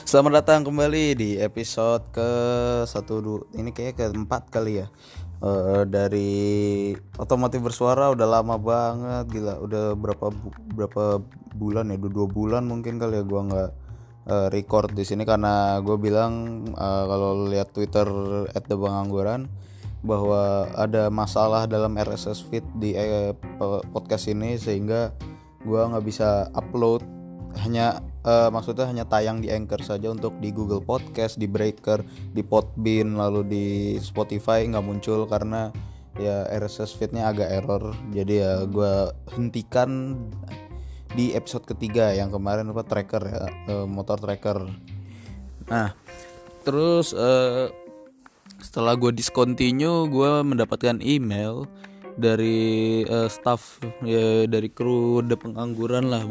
Selamat datang kembali di episode ke ini kayak keempat kali ya. Dari otomotif bersuara udah lama banget, gila. Udah berapa bulan ya? Udah 2 bulan mungkin kali ya gua nggak record di sini karena gue bilang kalau lihat Twitter @thebangangguran bahwa ada masalah dalam RSS feed di podcast ini sehingga gue nggak bisa upload. Maksudnya hanya tayang di Anchor saja, untuk di Google Podcast, di Breaker, di Podbean, lalu di Spotify nggak muncul karena ya RSS feednya agak error. Jadi ya gue hentikan di episode ketiga yang kemarin tracker ya, motor tracker. Nah terus setelah gue discontinue, gue mendapatkan email dari staff ya, dari kru The Pengangguran lah,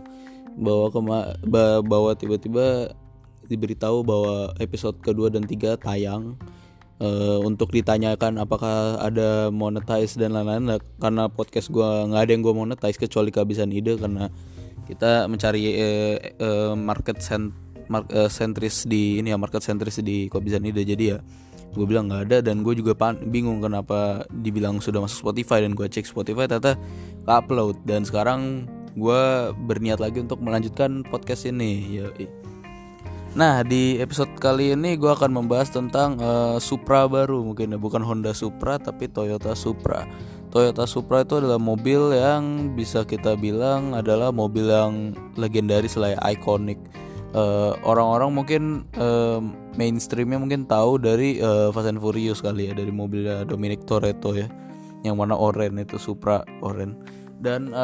bahwa tiba-tiba diberitahu bahwa episode kedua dan 3 tayang, untuk ditanyakan apakah ada monetize dan lain-lain. Karena podcast gue nggak ada yang gue monetize kecuali kehabisan ide, karena kita mencari market sentris di ini ya, market sentris di kehabisan ide. Jadi ya gue bilang nggak ada, dan gue juga bingung kenapa dibilang sudah masuk Spotify, dan gue cek Spotify ternyata upload. Dan sekarang gue berniat lagi untuk melanjutkan podcast ini. Nah di episode kali ini gue akan membahas tentang Supra baru, mungkin ya, bukan Honda Supra tapi Toyota Supra. Toyota Supra itu adalah mobil yang bisa kita bilang adalah mobil yang legendaris lah ya, ikonik. Orang-orang mungkin mainstreamnya mungkin tahu dari Fast and Furious kali ya, dari mobilnya Dominic Toretto ya, yang warna oranye itu, Supra oranye. Dan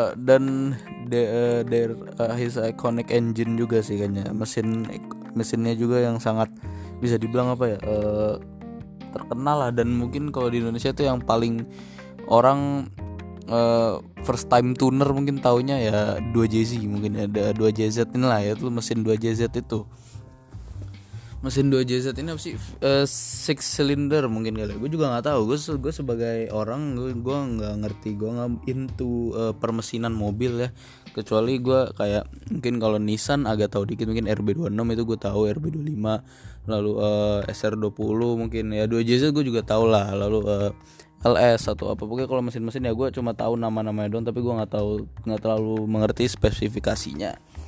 his iconic engine juga sih kayaknya, mesinnya juga yang sangat bisa dibilang apa ya, terkenal lah. Dan mungkin kalau di Indonesia itu yang paling orang first time tuner mungkin taunya ya 2JZ, mungkin ada 2JZ ini lah ya, itu mesin 2JZ itu. Mesin 2JZ ini apa sih? 6 cylinder mungkin kali. Gue juga nggak tahu. Gue sebagai orang gue nggak ngerti. Gue nggak into permesinan mobil ya. Kecuali gue kayak mungkin kalau Nissan agak tahu dikit, mungkin RB26 itu gue tahu, RB25, lalu SR20 mungkin ya, 2JZ gue juga tahu lah. Lalu LS atau apa, pokoknya kalau mesin-mesin ya gue cuma tahu nama-namanya doang, tapi gue nggak terlalu mengerti spesifikasinya.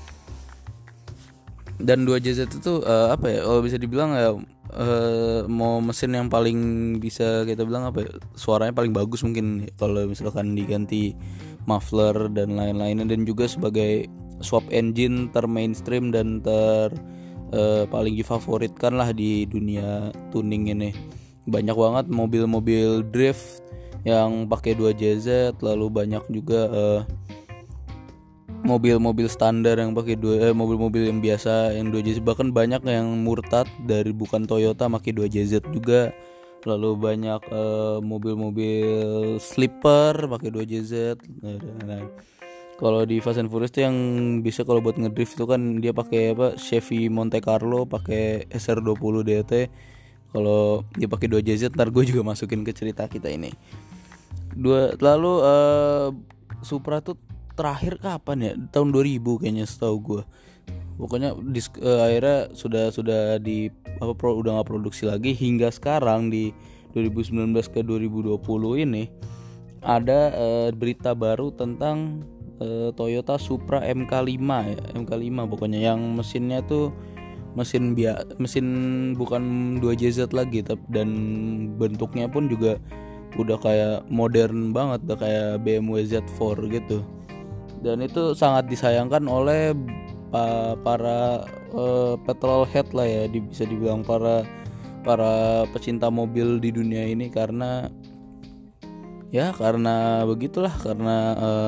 Dan 2JZ itu apa ya, kalau bisa dibilang ya mau mesin yang paling bisa kita bilang apa ya, suaranya paling bagus mungkin kalau misalkan diganti muffler dan lain-lainnya, dan juga sebagai swap engine termainstream dan paling difavoritkan lah di dunia tuning ini. Banyak banget mobil-mobil drift yang pakai 2JZ, lalu banyak juga mobil-mobil standar yang pakai mobil-mobil yang biasa yang 2JZ. Bahkan banyak yang murtad dari bukan Toyota pakai 2JZ juga. Lalu banyak mobil-mobil sleeper pakai 2JZ. Nah, kalau di Fast and Furious tuh yang bisa kalau buat ngedrift itu kan dia pakai apa, Chevy Monte Carlo pakai SR20 DT. Kalau dia pakai 2JZ, ntar gue juga masukin ke cerita kita ini. Lalu Supra tuh terakhir kapan ya? Tahun 2000 kayaknya setahu gue. Pokoknya akhirnya sudah udah nggak produksi lagi hingga sekarang di 2019 ke 2020 ini. Ada berita baru tentang Toyota Supra MK5 ya, MK5 pokoknya, yang mesinnya tuh mesin bukan 2JZ lagi, dan bentuknya pun juga udah kayak modern banget, udah kayak BMW Z4 gitu. Dan itu sangat disayangkan oleh para petrolhead lah ya, bisa dibilang para pecinta mobil di dunia ini, karena begitulah, karena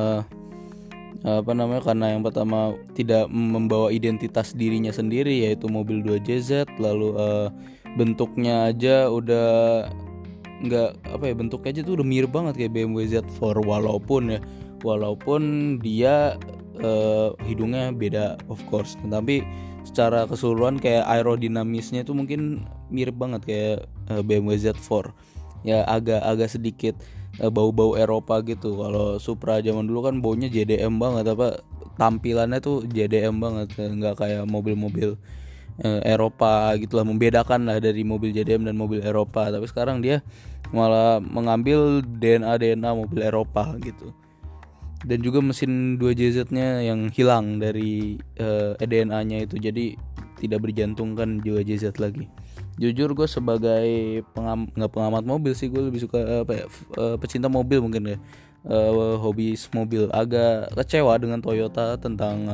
karena yang pertama tidak membawa identitas dirinya sendiri, yaitu mobil 2JZ. Lalu bentuknya aja udah nggak apa ya, bentuknya aja tuh udah mirip banget kayak BMW Z4, walaupun dia hidungnya beda of course, tapi secara keseluruhan kayak aerodinamisnya itu mungkin mirip banget kayak BMW Z4 ya, agak sedikit bau-bau Eropa gitu. Kalau Supra zaman dulu kan baunya JDM banget, tampilannya tuh JDM banget, nggak kayak mobil-mobil Eropa gitulah, membedakan lah dari mobil JDM dan mobil Eropa. Tapi sekarang dia malah mengambil DNA mobil Eropa gitu. Dan juga mesin 2JZ-nya yang hilang dari DNA-nya itu, jadi tidak berjantungkan 2JZ lagi. Jujur gue sebagai nggak pengamat mobil sih, gue lebih suka pecinta mobil mungkin ya, hobis mobil, agak kecewa dengan Toyota tentang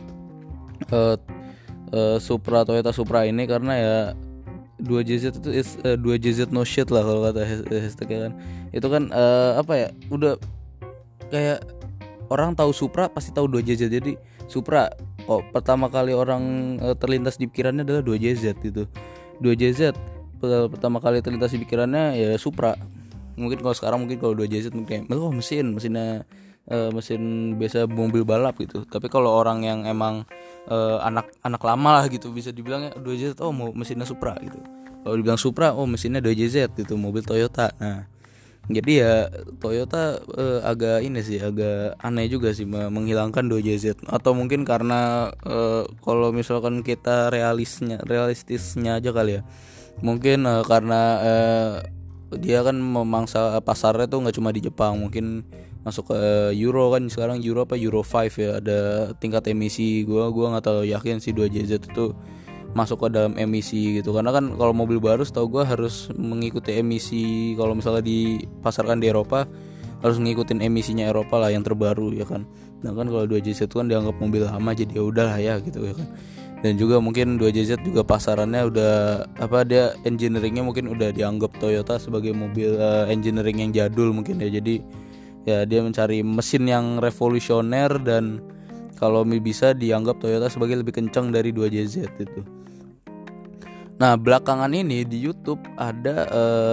Toyota Supra ini, karena ya 2JZ itu 2JZ no shit lah kalau kata hashtagnya kan. Itu kan udah kayak orang tahu Supra pasti tahu 2JZ. Jadi Supra pertama kali orang terlintas di pikirannya adalah 2JZ itu. 2JZ pertama kali terlintas di pikirannya ya Supra. Mungkin kalau sekarang kalau 2JZ mungkin mesinnya mesin biasa mobil balap gitu. Tapi kalau orang yang emang anak lama lah gitu, bisa dibilangnya 2JZ mesinnya Supra gitu. Kalau dibilang Supra mesinnya 2JZ gitu, mobil Toyota. Nah, jadi ya Toyota agak aneh juga sih menghilangkan 2JZ. Atau mungkin karena kalau misalkan kita realistisnya aja kali ya, mungkin karena dia kan memangsa pasarnya tuh nggak cuma di Jepang, mungkin masuk ke Euro kan sekarang, Euro 5 ya, ada tingkat emisi. Gua nggak terlalu yakin sih 2JZ itu masuk ke dalam emisi gitu, karena kan kalau mobil baru setahu gue harus mengikuti emisi, kalau misalnya dipasarkan di Eropa harus ngikutin emisinya Eropa lah yang terbaru ya kan. Nah kan kalau 2JZ itu kan dianggap mobil lama, jadi ya udahlah ya gitu ya kan. Dan juga mungkin 2JZ juga pasarannya udah dia engineeringnya mungkin udah dianggap Toyota sebagai mobil engineering yang jadul mungkin ya. Jadi ya dia mencari mesin yang revolusioner, dan kalau bisa dianggap Toyota sebagai lebih kencang dari 2JZ itu. Nah belakangan ini di YouTube ada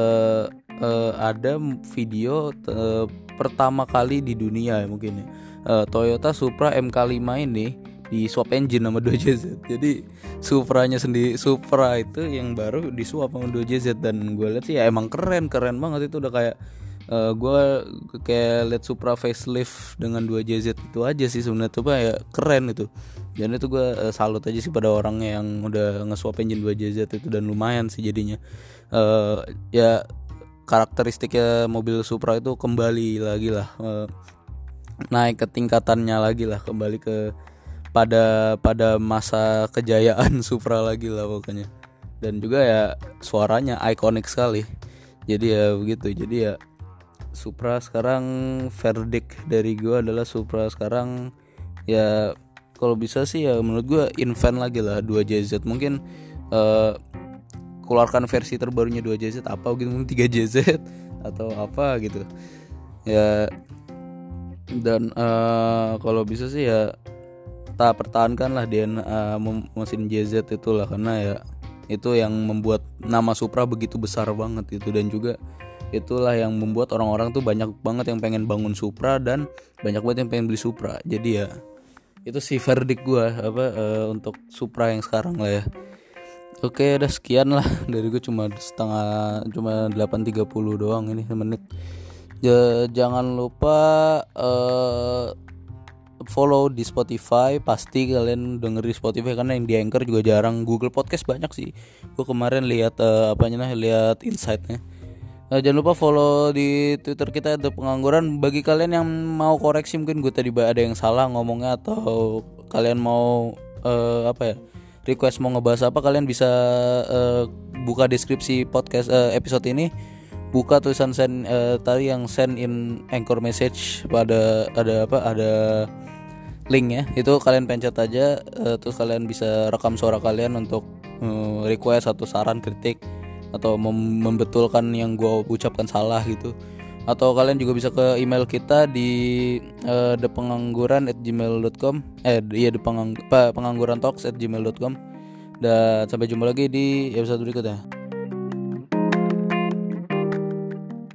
video pertama kali di dunia ya mungkin ya, Toyota Supra MK5 ini di swap engine sama 2JZ. Jadi Supranya sendiri, Supra itu yang baru di swap sama 2JZ, dan gue lihat sih ya emang keren banget. Itu udah kayak gue kayak lihat Supra facelift dengan 2JZ itu aja sih sebenarnya, tuh ya keren itu. Dan itu gue salut aja sih pada orangnya yang udah nge-swap engine 2JZ itu, dan lumayan sih jadinya. Ya karakteristiknya mobil Supra itu kembali lagi lah, naik ke tingkatannya lagi lah, kembali ke pada masa kejayaan Supra lagi lah pokoknya. Dan juga ya suaranya ikonik sekali. Jadi ya begitu. Jadi ya Supra sekarang, verdict dari gue adalah Supra sekarang ya kalau bisa sih ya menurut gue invent lagi lah 2JZ. Mungkin keluarkan versi terbarunya 2JZ apa gitu, mungkin 3JZ atau apa gitu ya. Dan kalau bisa sih ya tak pertahankan lah DNA mesin JZ itulah, karena ya itu yang membuat nama Supra begitu besar banget itu. Dan juga itulah yang membuat orang-orang tuh banyak banget yang pengen bangun Supra, dan banyak banget yang pengen beli Supra. Jadi ya itu sih verdict gue untuk Supra yang sekarang lah ya. Oke, udah sekian lah dari gue, cuma 8.30 doang ini menit. Jangan lupa follow di Spotify, pasti kalian denger di Spotify karena yang di Anchor juga jarang. Google Podcast banyak sih. Gue kemarin lihat lihat insight-nya. Jangan lupa follow di Twitter kita @pengangguran. Bagi kalian yang mau koreksi, mungkin gue tadi ada yang salah ngomongnya, atau kalian mau request mau ngebahas apa, kalian bisa buka deskripsi podcast episode ini, buka tulisan send tadi yang send in Anchor message, ada link ya, itu kalian pencet aja, terus kalian bisa rekam suara kalian untuk request atau saran, kritik, atau membetulkan yang gue ucapkan salah gitu. Atau kalian juga bisa ke email kita di thepengangguran@gmail.com penganggurantalks@gmail.com. Dan sampai jumpa lagi di episode berikutnya.